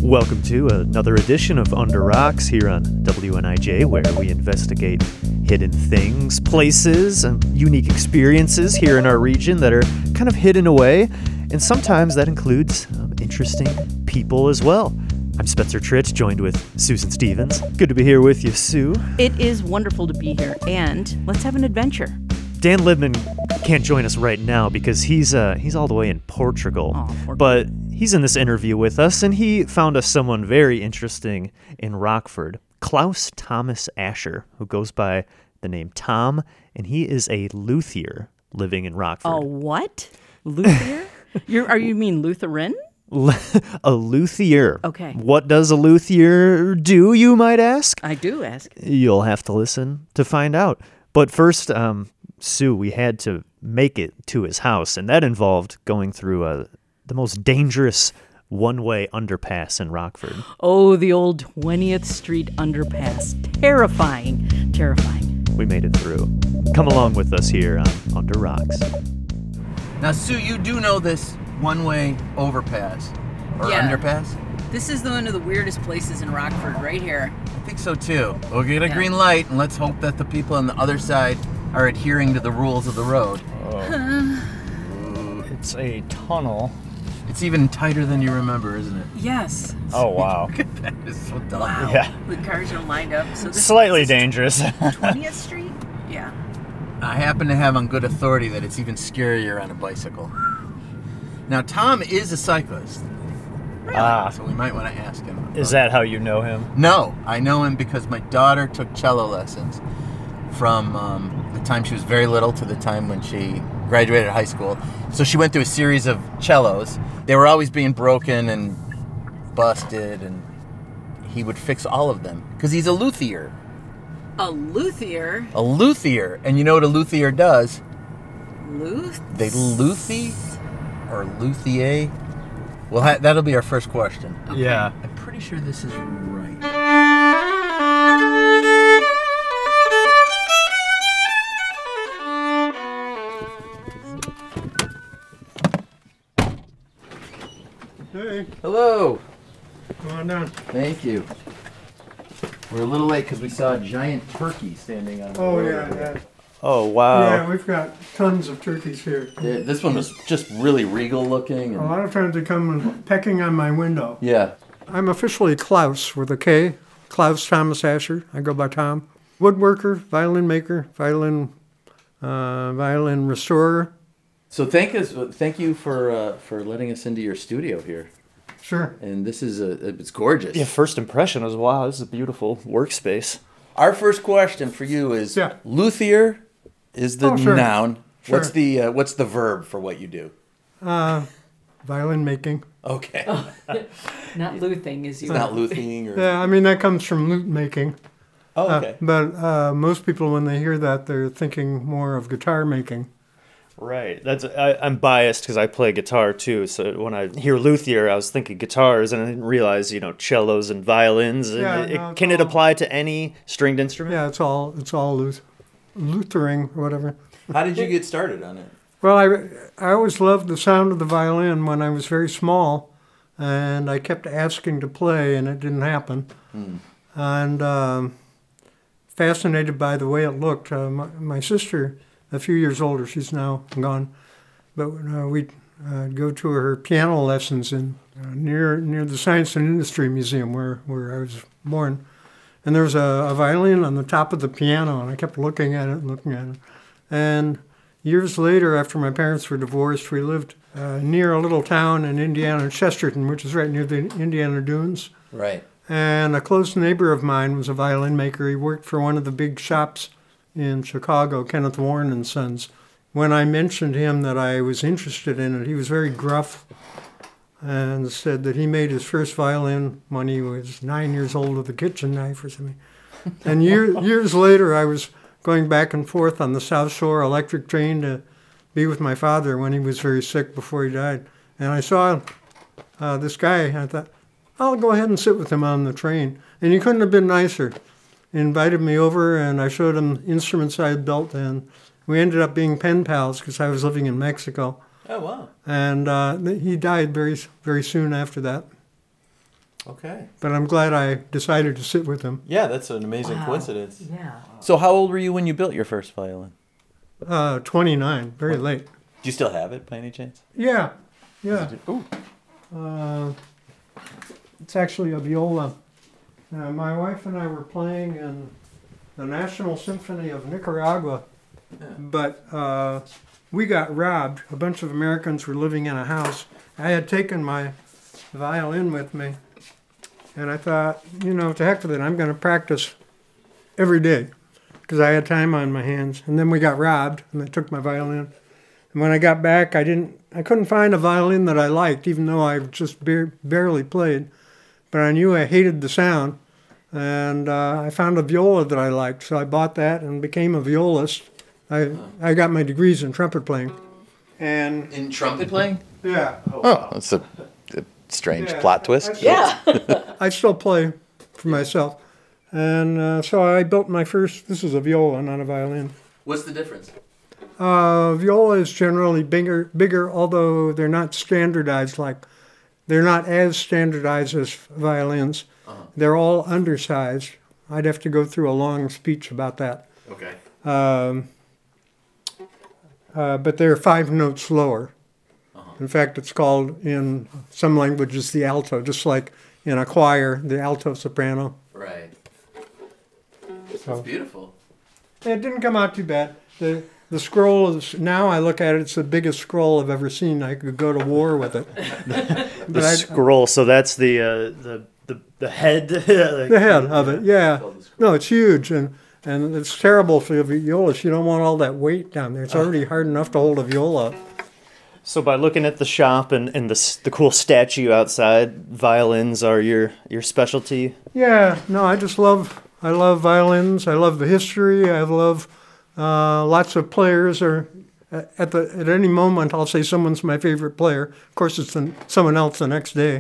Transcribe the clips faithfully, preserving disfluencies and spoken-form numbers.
Welcome to another edition of Under Rocks here on W N I J, where we investigate hidden things, places, and unique experiences here in our region that are kind of hidden away, and sometimes that includes um, interesting people as well. I'm Spencer Tritt, joined with Susan Stevens. Good to be here with you, Sue. It is wonderful to be here, and let's have an adventure. Dan Libman can't join us right now because he's uh, he's all the way in Portugal. Oh, Portugal. But he's in this interview with us, and he found us someone very interesting in Rockford, Klaus Thomas Asher, who goes by the name Tom, and he is a luthier living in Rockford. A what? Luthier? You're, are you mean Lutheran? A luthier. Okay. What does a luthier do, you might ask? I do ask. You'll have to listen to find out. But first, um, Sue, we had to make it to his house, and that involved going through uh, the most dangerous one-way underpass in Rockford. Oh, the old twentieth Street underpass. Terrifying. Terrifying. We made it through. Come along with us here on Under Rocks. Now, Sue, you do know this one-way overpass or Yeah. underpass? This is one of the weirdest places in Rockford, right here. I think so, too. We'll get a Yeah. green light, and let's hope that the people on the other side are adhering to the rules of the road. It's a tunnel. It's even tighter than you remember, isn't it? Yes. Oh, wow. Look at that. It's so dumb. Wow. Yeah. The cars are lined up. So this Slightly this is dangerous. twentieth Street? Yeah. I happen to have on good authority that it's even scarier on a bicycle. Now, Tom is a cyclist, Ah, so we might want to ask him. is that how you know him? No, I know him because my daughter took cello lessons from um, the time she was very little to the time when she graduated high school. So she went through a series of cellos. They were always being broken and busted, and he would fix all of them because he's a luthier. A luthier? A luthier. And you know what a luthier does? Luth? They luthi or luthier? Well, ha- that'll be our first question. Yeah. I'm pretty sure this is right. Hey, Hello. come on down. Thank you. We're a little late because we saw a giant turkey standing on the Oh, road. yeah, yeah. Oh, wow. Yeah, we've got tons of turkeys here. Yeah, this one was just really regal looking. A And, lot of times they come and pecking on my window. yeah. I'm officially Klaus with a K, Klaus Thomas Asher. I go by Tom. Woodworker, violin maker, violin, uh, violin restorer. So thank us, thank you for uh, for letting us into your studio here. Sure. And this is a it's gorgeous. Yeah, first impression was, wow, this is a beautiful workspace. Our first question for you is: Yeah. luthier is the Oh, sure. noun. Sure. What's the uh, what's the verb for what you do? Uh, violin making. Okay. Not luthing, is you. It's not luthing or. Yeah, I mean, that comes from lute making. Oh, Uh, okay. but uh, most people, when they hear that, they're thinking more of guitar making. Right. That's I, I'm biased because I play guitar too. So when I hear luthier, I was thinking guitars, and I didn't realize, you know, cellos and violins. And Yeah, it, no, it's can it all- apply to any stringed instrument? Yeah, it's all it's all luth- luthering or whatever. How did you get started on it? Well, I, I always loved the sound of the violin when I was very small, and I kept asking to play, and it didn't happen. Hmm. And um, fascinated by the way it looked. Uh, my, my sister, a few years older, she's now gone, but uh, we'd uh, go to her piano lessons in uh, near near the Science and Industry Museum where, where I was born. And there was a, a violin on the top of the piano, and I kept looking at it and looking at it. And years later, after my parents were divorced, we lived uh, near a little town in Indiana, Chesterton, which is right near the Indiana Dunes. Right. And a close neighbor of mine was a violin maker. He worked for one of the big shops in Chicago, Kenneth Warren and Sons. When I mentioned him that I was interested in it, he was very gruff and said that he made his first violin when he was nine years old with a kitchen knife or something. And year, years later, I was going back and forth on the South Shore electric train to be with my father when he was very sick before he died. And I saw uh, this guy, and I thought, I'll go ahead and sit with him on the train. And he couldn't have been nicer. He invited me over, and I showed him instruments I had built, and we ended up being pen pals because I was living in Mexico. Oh, wow. And uh, he died very, very soon after that. Okay. But I'm glad I decided to sit with him. Yeah, that's an amazing coincidence. Yeah. So how old were you when you built your first violin? Uh, twenty-nine, very late. Do you still have it by any chance? Yeah, yeah. Ooh. Uh, it's actually a viola. Uh, my wife and I were playing in the National Symphony of Nicaragua, but uh, we got robbed. A bunch of Americans were living in a house. I had taken my violin with me, and I thought, you know, to heck with it, I'm going to practice every day because I had time on my hands. And then we got robbed, and they took my violin. And when I got back, I didn't, I couldn't find a violin that I liked, even though I just bar- barely played. But I knew I hated the sound, and uh, I found a viola that I liked, so I bought that and became a violist. I I got my degrees in trumpet playing, and In trumpet playing? yeah, Oh, that's a, a strange Yeah. plot twist. Yeah. I still play for myself, and uh, so I built my first. This is a viola, not a violin. What's the difference? Uh, viola is generally bigger, bigger, although they're not standardized like. They're not as standardized as violins. Uh-huh. They're all undersized. I'd have to go through a long speech about that. Okay. Um, uh, but they're five notes lower. Uh-huh. In fact, it's called in some languages the alto, just like in a choir, the alto soprano. Right. So That's beautiful. it didn't come out too bad. The the scroll is now I look at it, it's the biggest scroll I've ever seen. I could go to war with it. The But I- scroll. So that's the uh, the the the head. The head of it, yeah. No, it's huge, and and it's terrible for the violist. You don't want all that weight down there. It's already hard enough to hold a viola. So by looking at the shop and, and the s- the cool statue outside, violins are your your specialty. Yeah, no, I just love I love violins. I love the history. I love uh, lots of players. Or at the at any moment, I'll say someone's my favorite player. Of course, it's the, someone else the next day.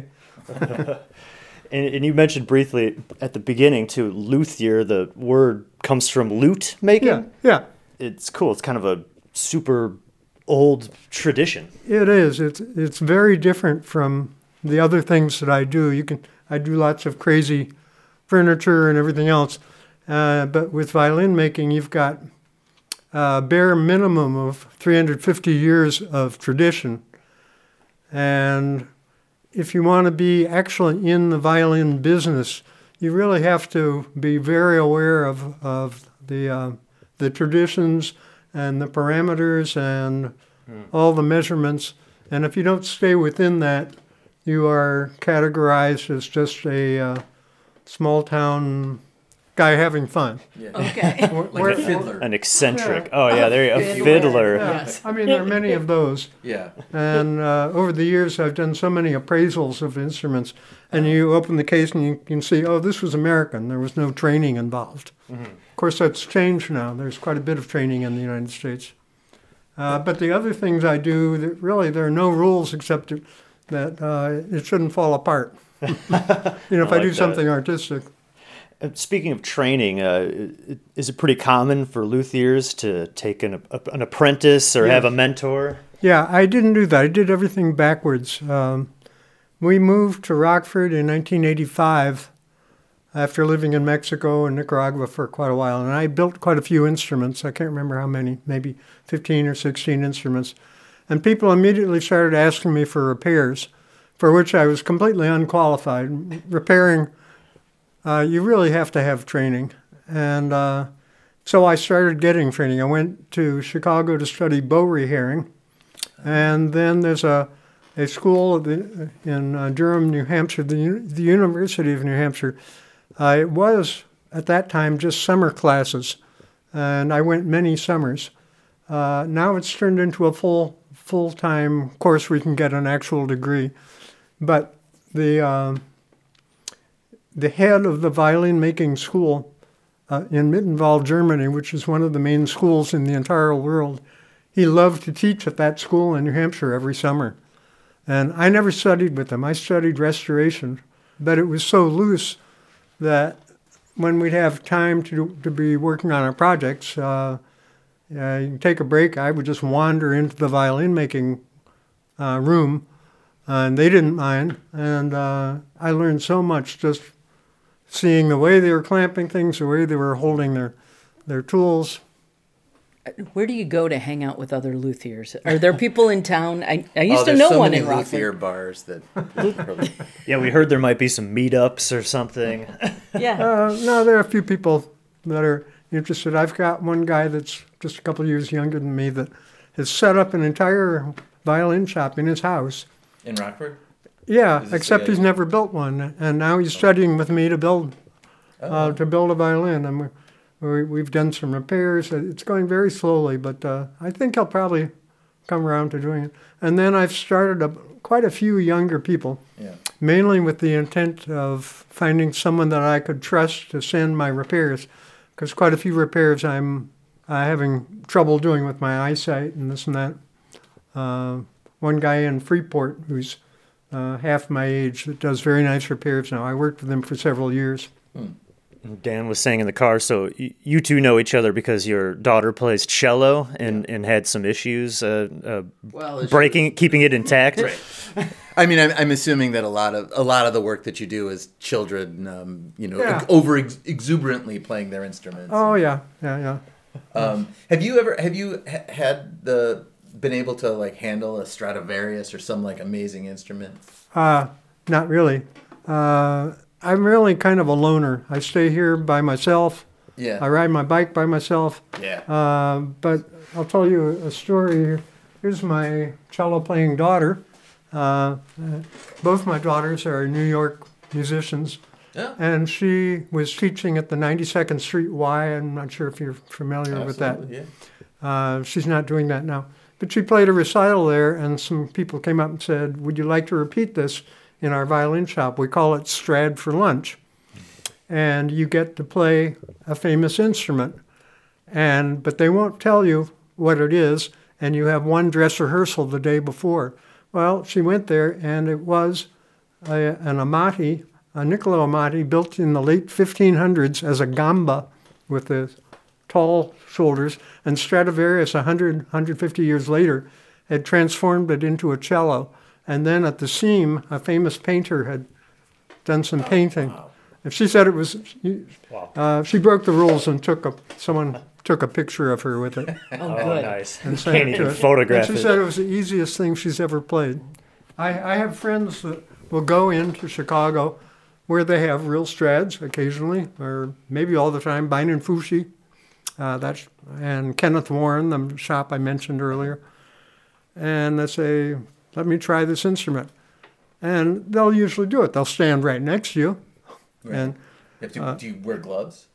And, and you mentioned briefly at the beginning too, luthier. The word comes from lute making. Yeah, yeah, It's cool. It's kind of a super old tradition. it is. It's it's very different from the other things that I do. You can I do lots of crazy furniture and everything else, uh, but with violin making, you've got a bare minimum of three hundred fifty years of tradition, and if you want to be actually in the violin business, you really have to be very aware of of the uh, the traditions and the parameters and all the measurements. And if you don't stay within that, you are categorized as just a uh, small town guy having fun. Okay. Where- Like a fiddler. An eccentric. Yeah. Oh yeah, there you go. A Fiddler. fiddler. Yeah, Yes. I mean, there are many of those. Yeah. And uh, over the years, I've done so many appraisals of instruments, and you open the case and you can see, oh, this was American. There was no training involved. Of course, that's changed now. There's quite a bit of training in the United States. Uh, but the other things I do, that really, there are no rules except that uh, it shouldn't fall apart. You know, if I I, do like that. something artistic. Uh, Speaking of training, uh, i- is it pretty common for luthiers to take an, an apprentice or Yeah. have a mentor? Yeah, I didn't do that. I did everything backwards. Um, we moved to Rockford in nineteen eighty-five after living in Mexico and Nicaragua for quite a while. And I built quite a few instruments. I can't remember how many, maybe fifteen or sixteen instruments. And people immediately started asking me for repairs, for which I was completely unqualified. Repairing, uh, you really have to have training. And uh, so I started getting training. I went to Chicago to study bow rehearing. And then there's a, a school in uh, Durham, New Hampshire, the, U- the University of New Hampshire. Uh, it was, at that time, just summer classes, and I went many summers. Uh, now it's turned into a full, full-time course where you can get an actual degree. But the, uh, the head of the violin-making school uh, in Mittenwald, Germany, which is one of the main schools in the entire world, he loved to teach at that school in New Hampshire every summer. And I never studied with him. I studied restoration, but it was so loose that when we'd have time to to be working on our projects, uh, uh, you take a break, I would just wander into the violin making uh, room uh, and they didn't mind. And uh, I learned so much just seeing the way they were clamping things, the way they were holding their their tools. Where do you go to hang out with other luthiers? Are there people in town? I, I used oh, to there's know so one many in Rockford. luthier bars that. Yeah, we heard there might be some meetups or something. Yeah. Uh, no, there are a few people that are interested. I've got one guy that's just a couple of years younger than me that has set up an entire violin shop in his house. In Rockford? Yeah, Is this except the he's guy- never built one, and now he's studying with me to build uh, to build a violin. And we, we've done some repairs. It's going very slowly, but uh, I think he'll probably come around to doing it. And then I've started a, quite a few younger people, Yeah. mainly with the intent of finding someone that I could trust to send my repairs, because quite a few repairs I'm uh, having trouble doing with my eyesight and this and that. Uh, one guy in Freeport who's uh, half my age that does very nice repairs now. I worked with him for several years. Dan was saying in the car, so y- you two know each other because your daughter plays cello and, and had some issues uh, uh, Well, it's- breaking, keeping it intact. I mean, I'm, I'm assuming that a lot of a lot of the work that you do is children, um, you know, Yeah. over ex- exuberantly playing their instruments. Oh yeah, yeah, yeah. Um, have you ever have you ha- had the been able to like handle a Stradivarius or some like amazing instrument? Uh, not really. Uh, I'm really kind of a loner. I stay here by myself. Yeah. I ride my bike by myself. Yeah. Uh, but I'll tell you a story. Here's my cello playing daughter. Uh, uh, both my daughters are New York musicians. Yeah. And she was teaching at the ninety-second Street Y. I'm not sure if you're familiar with that. Absolutely, yeah. Uh, she's not doing that now. But she played a recital there, and some people came up and said, would you like to repeat this in our violin shop? We call it Strad for lunch. And you get to play a famous instrument. And but they won't tell you what it is, and you have one dress rehearsal the day before. Well, she went there, and it was a, an Amati, a Niccolo Amati, built in the late fifteen hundreds as a gamba with the tall shoulders, and Stradivarius one hundred, one hundred fifty years later had transformed it into a cello. And then at the seam, a famous painter had done some painting. And she said it was, uh, she broke the rules and took a, someone took a picture of her with it. Oh, Oh, good. nice. And sent Can't it to even her. photograph and she it. said it was the easiest thing she's ever played. I, I have friends that will go into Chicago where they have real Strads occasionally, or maybe all the time, Bein and Fushi. Uh, that's, and Kenneth Warren, the shop I mentioned earlier. And they say, let me try this instrument. And they'll usually do it. They'll stand right next to you. Right. And You have to, uh, do you wear gloves?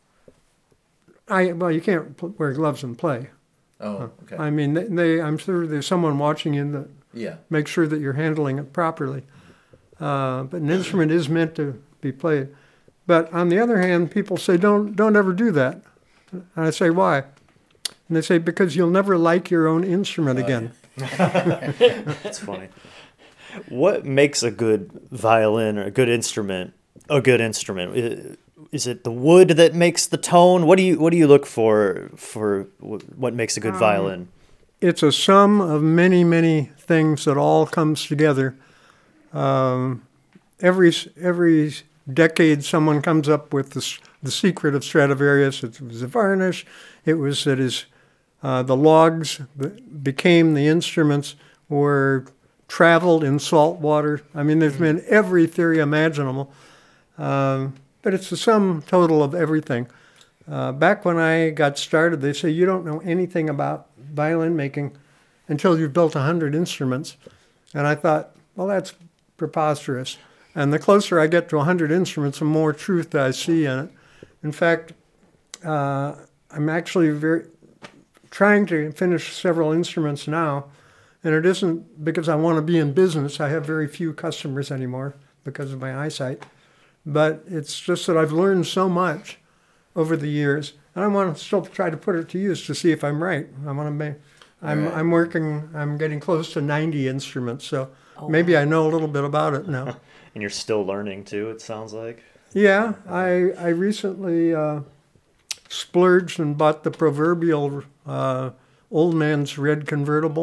I, well, you can't pl- wear gloves and play. Oh, okay. I mean, they, they, I'm sure there's someone watching you that yeah. make sure that you're handling it properly. Uh, but an instrument is meant to be played. But on the other hand, people say, don't, don't ever do that. And I say, why? And they say, because you'll never like your own instrument again. That's funny. What makes a good violin or a good instrument a good instrument? I- Is it the wood that makes the tone? What do you what do you look for for wh- what makes a good violin? It's a sum of many, many things that all comes together. Um, every every decade, someone comes up with the, the secret of Stradivarius. It was the varnish. It was that his uh, the logs that became the instruments were traveled in salt water. I mean, there's been every theory imaginable. Um, but it's the sum total of everything. Uh, back when I got started, they say you don't know anything about violin making until you've built a hundred instruments. And I thought, well, that's preposterous. And the closer I get to a hundred instruments, the more truth I see in it. In fact, uh, I'm actually very trying to finish several instruments now. And it isn't because I want to be in business. I have very few customers anymore because of my eyesight. But it's just that I've learned so much over the years, and I want to still try to put it to use to see if I'm right. I want to make. I'm Right. I'm working. I'm getting close to ninety instruments, so Oh, maybe I know a little bit about it now. And you're still learning too, it sounds like. Yeah, I I recently uh, splurged and bought the proverbial uh, old man's red convertible.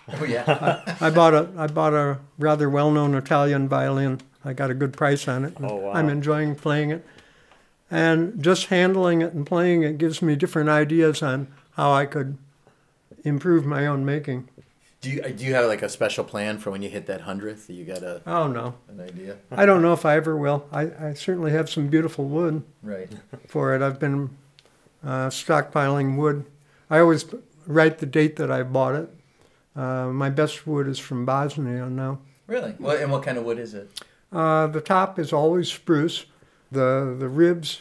Oh yeah. I bought a I bought a rather well-known Italian violin. I got a good price on it. Oh, wow. I'm enjoying playing it. And just handling it and playing it gives me different ideas on how I could improve my own making. Do you do you have like a special plan for when you hit that hundredth? You got a Oh, no. an idea? I don't know if I ever will. I, I certainly have some beautiful wood Right. for it. I've been uh, stockpiling wood. I always write the date that I bought it. Uh, my best wood is from Bosnia now. Really? What and what kind of wood is it? Uh, the top is always spruce. The the ribs,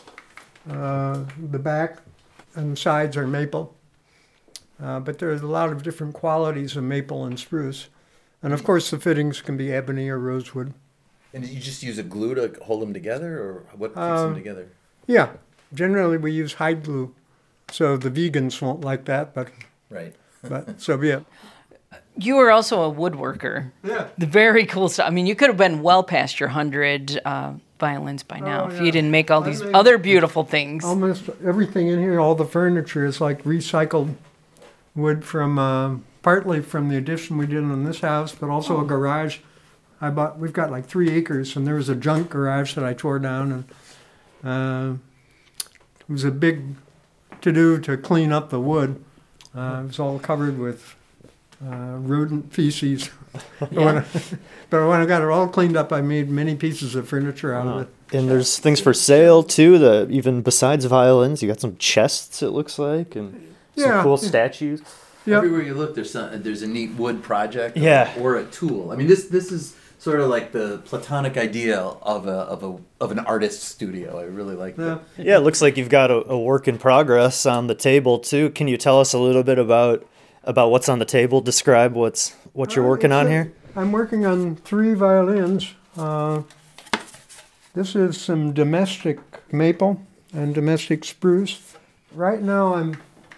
uh, the back, and sides are maple. Uh, but there's a lot of different qualities of maple and spruce. And of course the fittings can be ebony or rosewood. And you just use a glue to hold them together, or what keeps Um, them together? Yeah, generally we use hide glue. So the vegans won't like that, but, Right. but so be it. You were also a woodworker. Yeah. The very cool stuff. I mean, you could have been well past your hundred uh, violins by now Oh, if yeah. you didn't make all I these made- other beautiful things. Almost everything in here, all the furniture is like recycled wood from, uh, partly from the addition we did in this house, but also a garage. I bought, we've got like three acres, and there was a junk garage that I tore down, and uh, it was a big to-do to clean up the wood. Uh, it was all covered with uh, rodent feces. But when I- but when I got it all cleaned up, I made many pieces of furniture out of it. And there's things for sale too. The even besides violins, you got some chests. It looks like, and some Yeah. cool statues. Yep. Everywhere you look, there's some, there's a neat wood project, or, Yeah. or a tool. I mean, this this is sort of like the platonic ideal of a of a of an artist's studio. I really like Yeah. that. Yeah, it looks like you've got a, a work in progress on the table too. Can you tell us a little bit about about what's on the table? Describe what's what you're Uh, working it's on a- here. I'm working on three violins. Uh, this is some domestic maple and domestic spruce. Right now I'm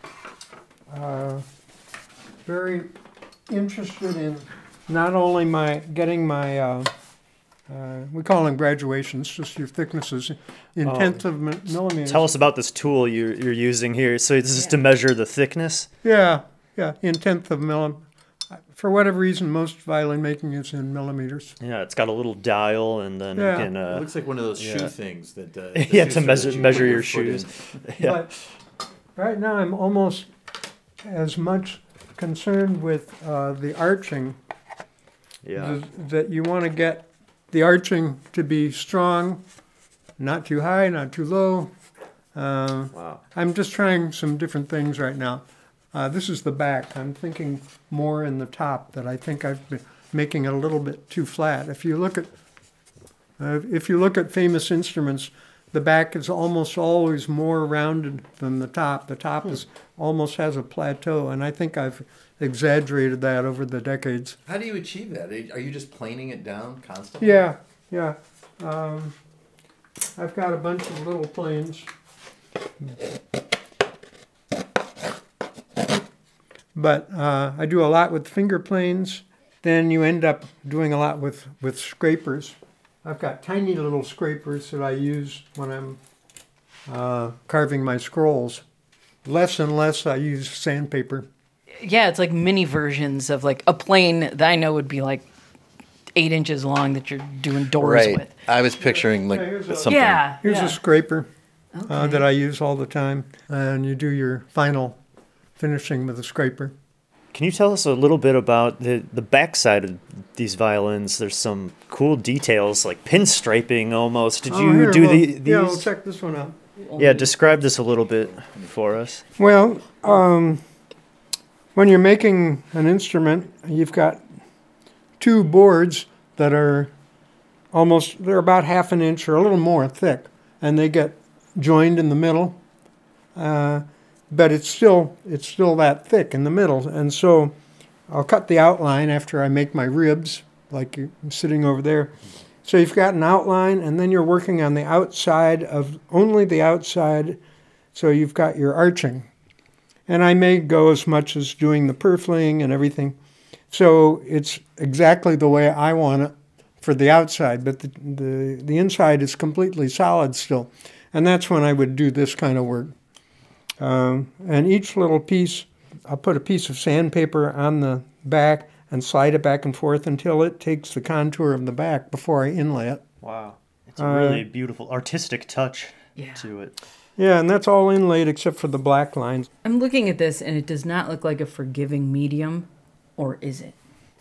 uh, very interested in not only my getting my, uh, uh, we call them graduations, just your thicknesses, in Oh. tenths of mi- millimeters. Tell us about this tool you're, you're using here. So this is to measure the thickness. Yeah, yeah, in tenth of millim. For whatever reason, most violin making is in millimeters. Yeah, it's got a little dial, and then Yeah. you can. It Uh, looks like one of those yeah. shoe things that. Uh, the Yeah, to shoe store measure- that you measure put your foot in. shoes. yeah. But right now, I'm almost as much concerned with uh, the arching. Yeah. th- that you want to get the arching to be strong, not too high, not too low. Uh, Wow. I'm just trying some different things right now. Uh, this is the back. I'm thinking more in the top, that I think I've been making it a little bit too flat. If you look at uh, if you look at famous instruments, the back is almost always more rounded than the top. The top is almost has a plateau, and I think I've exaggerated that over the decades. How do you achieve that? Are you just planing it down constantly? Yeah, yeah. Um, I've got a bunch of little planes. But uh, I do a lot with finger planes. Then you end up doing a lot with, with scrapers. I've got tiny little scrapers that I use when I'm uh, carving my scrolls. Less and less I use sandpaper. Yeah, it's like mini versions of like a plane that I know would be like eight inches long that you're doing doors Right. with. I was picturing like Yeah, here's a- something. Yeah. Here's yeah. a scraper uh, Okay. that I use all the time. And you do your final finishing with a scraper. Can you tell us a little bit about the the backside of these violins? There's some cool details, like pinstriping almost. Did Oh, you here, do well, the, these? Yeah, we'll check this one out. Yeah, describe this a little bit for us. Well, um, when you're making an instrument, you've got two boards that are almost, they're about half an inch or a little more thick, and they get joined in the middle. Uh, but it's still it's still that thick in the middle, and so I'll cut the outline after I make my ribs, like you're sitting over there. So you've got an outline, and then you're working on the outside of only the outside. So you've got your arching, and I may go as much as doing the purfling and everything. So it's exactly the way I want it for the outside, but the the, the inside is completely solid still, and that's when I would do this kind of work. Um, and each little piece, I'll put a piece of sandpaper on the, back and slide it back and forth until it takes the contour of the back before I inlay it. Wow. It's a Uh, really beautiful artistic touch Yeah. to it. Yeah, and that's all inlaid except for the black lines. I'm looking at this and it does not look like a forgiving medium, or is it?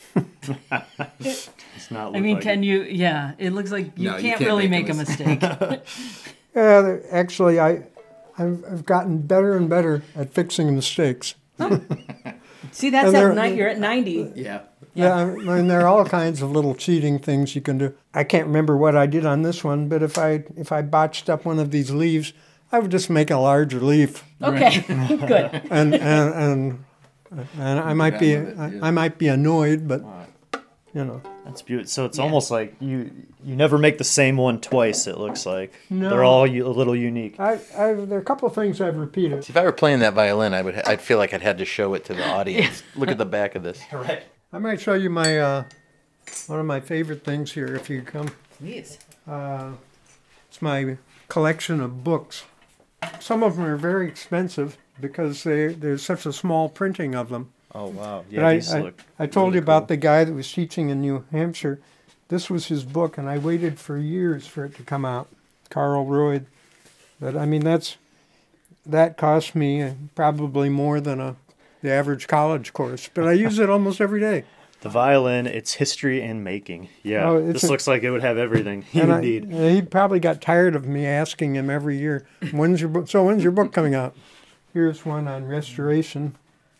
It's not. I look mean, like can it. you? Yeah, it looks like you, No, can't, you can't really make make a a mistake. Yeah, there- actually, I, I've, I've gotten better and better at fixing mistakes. See, that's And they're- at night. You're at ninety. Yeah. Yeah, I mean, there are all kinds of little cheating things you can do. I can't remember what I did on this one, but if I if I botched up one of these leaves, I would just make a larger leaf, Okay, good. and and and, and I might be with it, yeah. I, I might be annoyed, but you know. That's beautiful. So it's Yeah. almost like you you never make the same one twice. It looks like No. they're all u- a little unique. I, I there are a couple of things I've repeated. If I were playing that violin, I would. I'd feel like I'd had to show it to the audience. Look at the back of this. Right. I might show you my uh, one of my favorite things here if you come. Please. Uh, it's my collection of books. Some of them are very expensive because they, there's such a small printing of them. Oh wow. But Yeah, I, these I, look. I told really you about cool. the guy that was teaching in New Hampshire. This was his book, and I waited for years for it to come out. Carl Royd. But I mean, that's that cost me uh, probably more than a the average college course. But I use it almost every day. The violin, its history and making. Yeah, Oh, it's this a- looks like it would have everything you And I, need. uh, he probably got tired of me asking him every year, "When's your book? So when's your book coming out?" Here's one on restoration.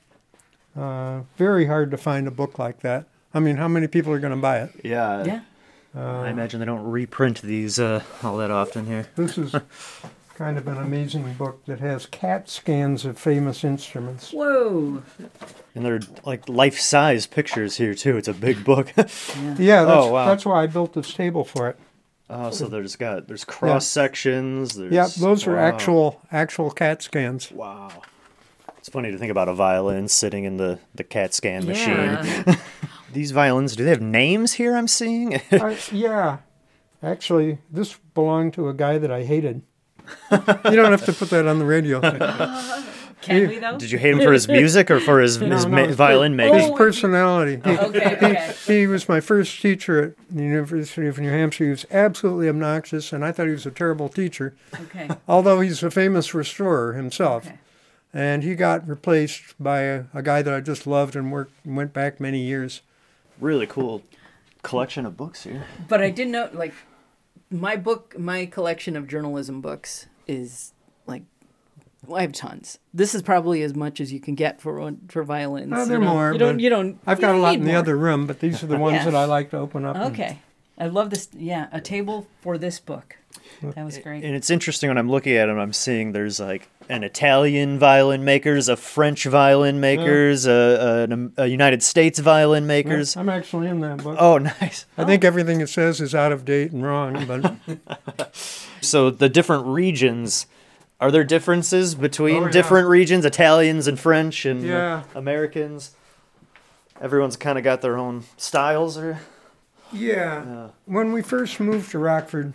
Uh, very hard to find a book like that. I mean, how many people are going to buy it? Yeah. Yeah. I imagine they don't reprint these uh, all that often here. This is kind of an amazing book that has CAT scans of famous instruments. Whoa. And they're like life-size pictures here too. It's a big book. Yeah, that's, Oh, wow. that's why I built this table for it. Oh, so there's got there's cross sections. There's, Yeah, those are wow. actual actual CAT scans. Wow. It's funny to think about a violin sitting in the, the CAT scan machine. Yeah. These violins, do they have names here I'm seeing? I, yeah, actually, this belonged to a guy that I hated. You don't have to put that on the radio. Can we though? Did you hate him for his music or for his, his no, ma- his violin per- making? His personality. He, Okay. Okay. he was my first teacher at the University of New Hampshire. He was absolutely obnoxious, and I thought he was a terrible teacher, Okay. although he's a famous restorer himself. Okay. And he got replaced by a, a guy that I just loved and worked went back many years. Really cool collection of books here. But I did know, like, my book, my collection of journalism books is like, well, I have tons. This is probably as much as you can get for one- for violins. Uh, you there are know? more, You don't. but You don't. I've you got a don't lot need in the more. other room, but these are the ones Yeah. that I like to open up. and- Okay. I love this. Yeah, a table for this book. That was great. And it's interesting when I'm looking at them, I'm seeing there's like an Italian violin makers, a French violin makers, a, a, a United States violin makers. I'm actually in that book. Oh, nice. I think everything it says is out of date and wrong, but So the different regions, are there differences between Oh, yeah. different regions, Italians and French and uh, Yeah. Americans? Everyone's kind of got their own styles, or yeah. Yeah. When we first moved to Rockford,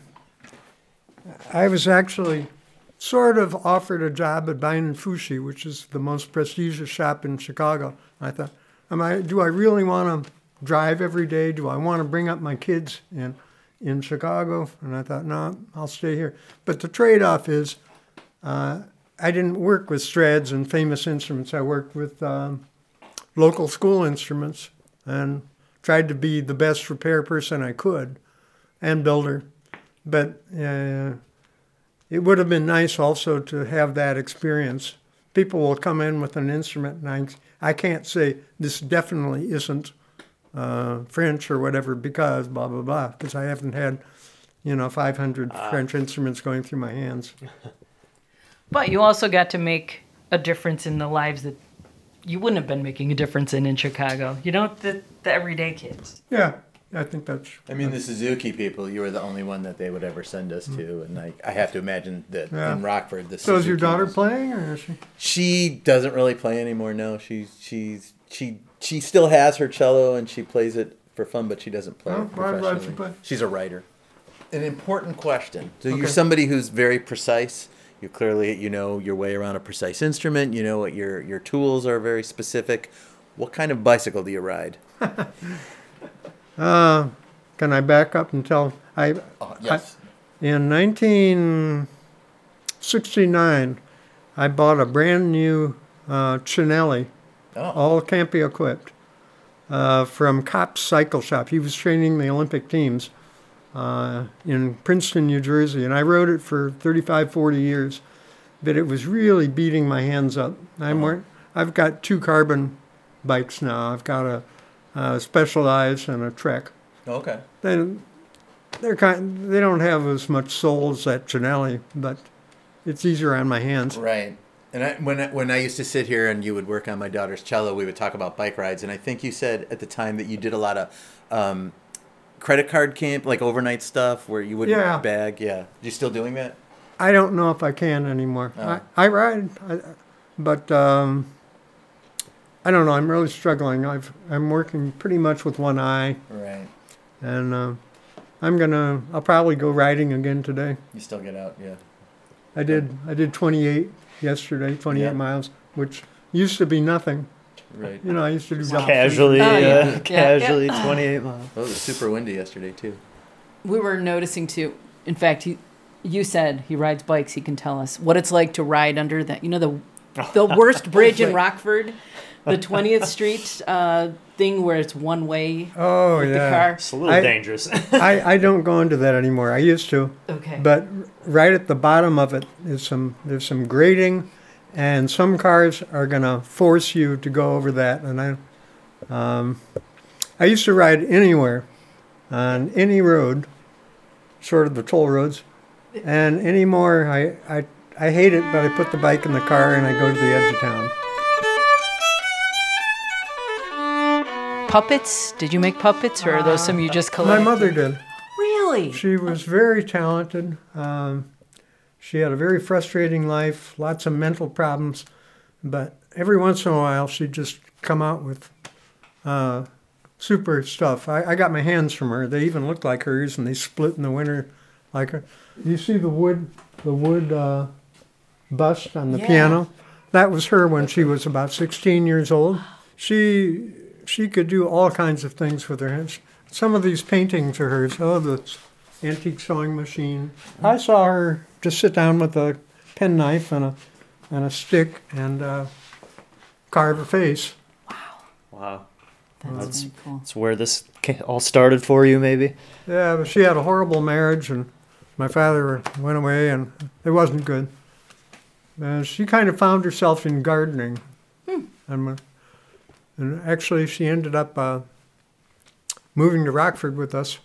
I was actually sort of offered a job at Bein and Fushi, which is the most prestigious shop in Chicago. I thought, am I? Do I really want to drive every day? Do I want to bring up my kids in in Chicago? And I thought, no, I'll stay here. But the trade-off is, uh, I didn't work with Strads and famous instruments. I worked with um, local school instruments and tried to be the best repair person I could and builder. But uh, it would have been nice also to have that experience. People will come in with an instrument, and I, I can't say this definitely isn't uh, French or whatever because blah, blah, blah, because I haven't had, you know, five hundred French instruments going through my hands. But you also got to make a difference in the lives that you wouldn't have been making a difference in in Chicago. You know, the, the everyday kids. Yeah, I think that's... I mean, the Suzuki people, you were the only one that they would ever send us to. And I, I have to imagine that Yeah. in Rockford, the So is your Suzuki daughter was- playing, or is she? She doesn't really play anymore. No, she's she's she she still has her cello and she plays it for fun, but she doesn't play Oh, it why- why'd she professionally. play? She's a writer. An important question. So Okay. you're somebody who's very precise. You clearly you know your way around a precise instrument. You know what your your tools are very specific. What kind of bicycle do you ride? Uh, can I back up and tell? I, Oh, yes. in nineteen sixty-nine, I bought a brand new uh, Chinelli, oh. all Campy equipped, uh, from Kopp's Cycle Shop. He was training the Olympic teams uh, in Princeton, New Jersey, and I rode it for thirty-five, forty years. But it was really beating my hands up. I'm wearing, I've got two carbon bikes now. I've got a, a Specialized and a Trek. Okay. They, they're kind. They don't have as much soul as that Chinelli, but it's easier on my hands. Right. And I, when I, when I used to sit here and you would work on my daughter's cello, we would talk about bike rides. And I think you said at the time that you did a lot of um, credit card camp, like overnight stuff, where you would Yeah. bag. Yeah. You still doing that? I don't know if I can anymore. Oh. I, I ride, I, but um, I don't know. I'm really struggling. I've I'm working pretty much with one eye, Right. and uh, I'm gonna. I'll probably go riding again today. You still get out, yeah. I did. I did twenty-eight yesterday, twenty-eight Yeah. miles, which used to be nothing. Right. You know, I used to do double Casually, Oh, yeah. uh, Yeah. casually, Yeah. twenty-eight miles. Oh, it was super windy yesterday, too. We were noticing too. In fact, he, you said he rides bikes. He can tell us what it's like to ride under that. You know the the worst bridge in Rockford, the twentieth Street uh, thing where it's one way Oh with yeah. the car. It's a little I- dangerous. I, I don't go into that anymore. I used to. Okay. But right at the bottom of it is some there's some grading, and some cars are gonna force you to go over that. And I, um, I used to ride anywhere, on any road, short of the toll roads, and anymore I I I hate it. But I put the bike in the car and I go to the edge of town. Puppets? Did you make puppets, or are those some you just collected? My mother did. Really? She was very talented. Um, she had a very frustrating life, lots of mental problems, but every once in a while she'd just come out with uh, super stuff. I, I got my hands from her. They even looked like hers, and they split in the winter like her. You see the wood, the wood uh, bust on the Yeah. piano? That was her when she was about sixteen years old. She she could do all kinds of things with her hands. Some of these paintings are hers. Oh, the antique sewing machine. I saw her just sit down with a penknife and a and a stick and uh, carve a face. Wow. That's very cool. That's where this ca- all started for you, maybe? Yeah, but she had a horrible marriage, and my father went away, and it wasn't good. And she kind of found herself in gardening. And, uh, and actually, she ended up uh, moving to Rockford with us.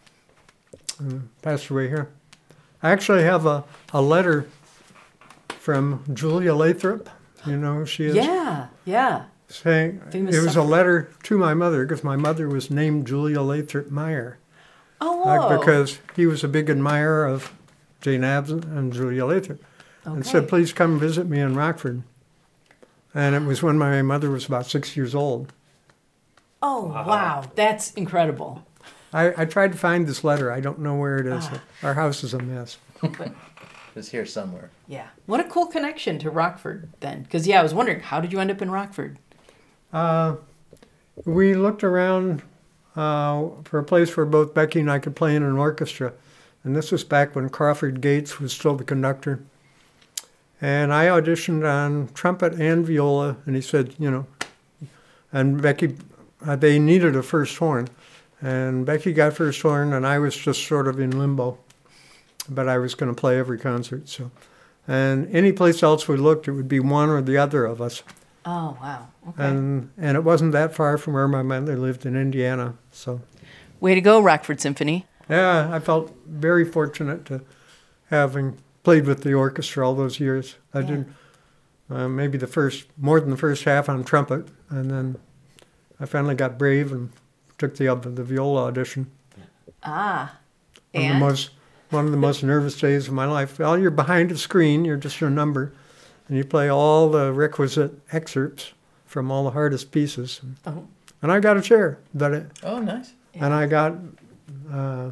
And passed away here. I actually have a, a letter from Julia Lathrop. You know who she is? Yeah, yeah. Saying Famous it was a suffrage. letter to my mother because my mother was named Julia Lathrop Meyer. Oh, Uh, whoa. because he was a big admirer of Jane Addams and Julia Lathrop, and said, Okay. "Please come visit me in Rockford." And it was when my mother was about six years old. Oh, wow. That's incredible. I, I tried to find this letter. I don't know where it is. Our house is a mess. It's here somewhere. Yeah. What a cool connection to Rockford then. Because, yeah, I was wondering, how did you end up in Rockford? Uh, we looked around uh, for a place where both Becky and I could play in an orchestra, and this was back when Crawford Gates was still the conductor. And I auditioned on trumpet and viola, and he said, you know, and Becky, uh, they needed a first horn. And Becky got first horn, and I was just sort of in limbo. But I was going to play every concert. So, and any place else we looked, it would be one or the other of us. Oh, wow. Okay. And and it wasn't that far from where my mother lived in Indiana. So, Way to go, Rockford Symphony. yeah, I felt very fortunate to having played with the orchestra all those years. I Yeah. did uh, maybe the first, more than the first half on trumpet, and then I finally got brave and took the the viola audition. Ah. One of And? the most one of the most nervous days of my life. Well, you're behind a screen, you're just your number, and you play all the requisite excerpts from all the hardest pieces. Oh. And I got a chair, but it, Oh, nice. and I got. Uh,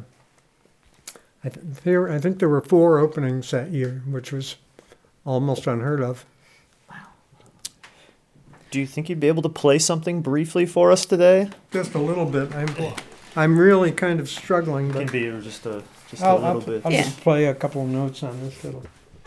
I, th- there, I think there were four openings that year, which was almost unheard of. Do you think you'd be able to play something briefly for us today? Just a little bit. I'm, I'm really kind of struggling, It can but be just a just I'll, a little I'll, bit. I'll Yeah. just play a couple of notes on this fiddle.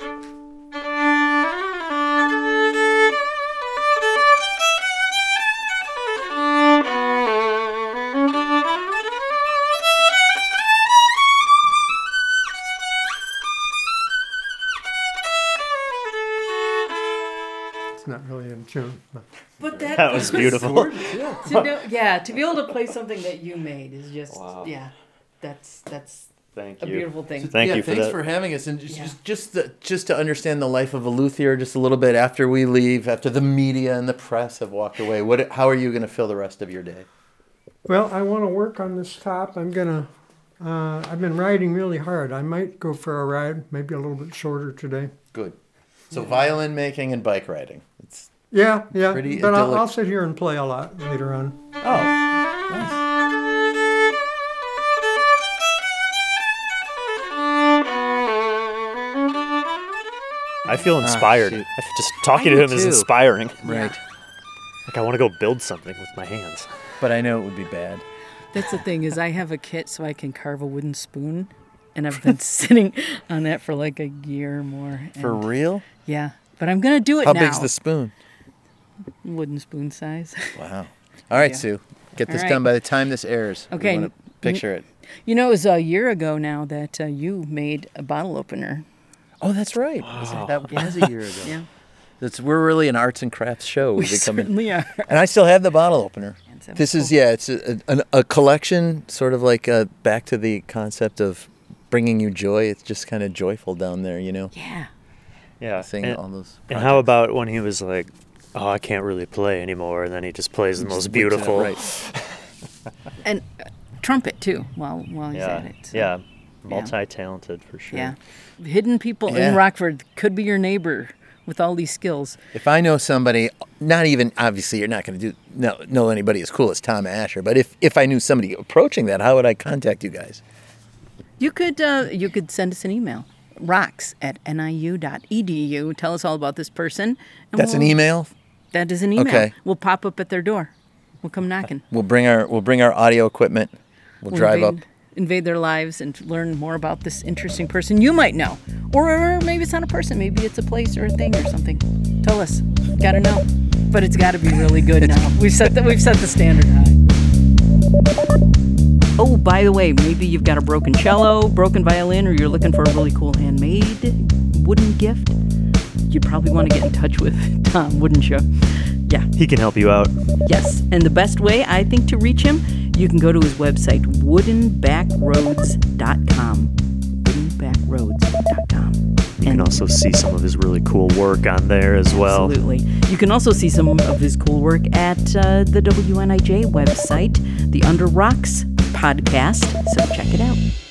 It's not really in tune. but- But that, That was beautiful. to know, yeah, to be able to play something that you made is just yeah, that's that's Thank a you. beautiful thing. Thank yeah, you for thanks that. for having us, and just Yeah. just just, the, just to understand the life of a luthier just a little bit after we leave, after the media and the press have walked away. What? How are you going to fill the rest of your day? Well, I want to work on this top. I'm gonna. Uh, I've been riding really hard. I might go for a ride, maybe a little bit shorter today. Good. So violin making and bike riding. It's Yeah, yeah. Pretty but I'll, idyllic. I'll sit here and play a lot later on. oh, nice. I feel inspired. shoot. I f- just talking I to do him is too. inspiring. Right. Like I want to go build something with my hands. But I know it would be bad. That's the thing is I have a kit so I can carve a wooden spoon, and I've been sitting on that for like a year or more. For and- real? yeah, but I'm gonna do it How now. big's the spoon? Wooden spoon size. Wow. All right, Yeah. Sue. Get this All right. done by the time this airs. We Okay, wanna n- Picture it. You know, it was a year ago now that uh, you made a bottle opener. Oh, that's right. Was that, that was a year ago. Yeah, That's we're really an arts and crafts show. we We've become an- certainly are. and I still have the bottle opener. And so- This is yeah, it's a, a, a collection, sort of like uh back to the concept of bringing you joy. It's just kind of joyful down there, you know, Yeah. Yeah. seeing And, all those. and how projects. about when he was like, "Oh, I can't really play anymore," and then he just plays the Just most whips it up, beautiful. right. And uh, trumpet too. While while he's Yeah. at it. so, Yeah. Multi-talented for sure. Yeah. Hidden people Yeah. in Rockford could be your neighbor with all these skills. If I know somebody, not even obviously, you're not going to do know, know anybody as cool as Tom Asher, but if if I knew somebody approaching that, how would I contact you guys? You could uh, you could send us an email. Rocks at N I U dot E D U. Tell us all about this person. and That's an we'll- email. That is an email. Okay. We'll pop up at their door. We'll come knocking. We'll bring our we'll bring our audio equipment. We'll, We'll drive invade, up. invade their lives and learn more about this interesting person you might know. Or maybe it's not a person. Maybe it's a place or a thing or something. Tell us. Gotta know. But it's got to be really good now. We've set the, we've set the standard high. Oh, by the way, maybe you've got a broken cello, broken violin, or you're looking for a really cool handmade wooden gift. You'd probably want to get in touch with Tom, wouldn't you? Yeah. He can help you out. Yes, and the best way, I think, to reach him, you can go to his website, wooden back roads dot com. wooden back roads dot com. You can also see some of his really cool work on there as well. Absolutely. You can also see some of his cool work at uh, the W N I J website, the Under Rocks podcast, so check it out.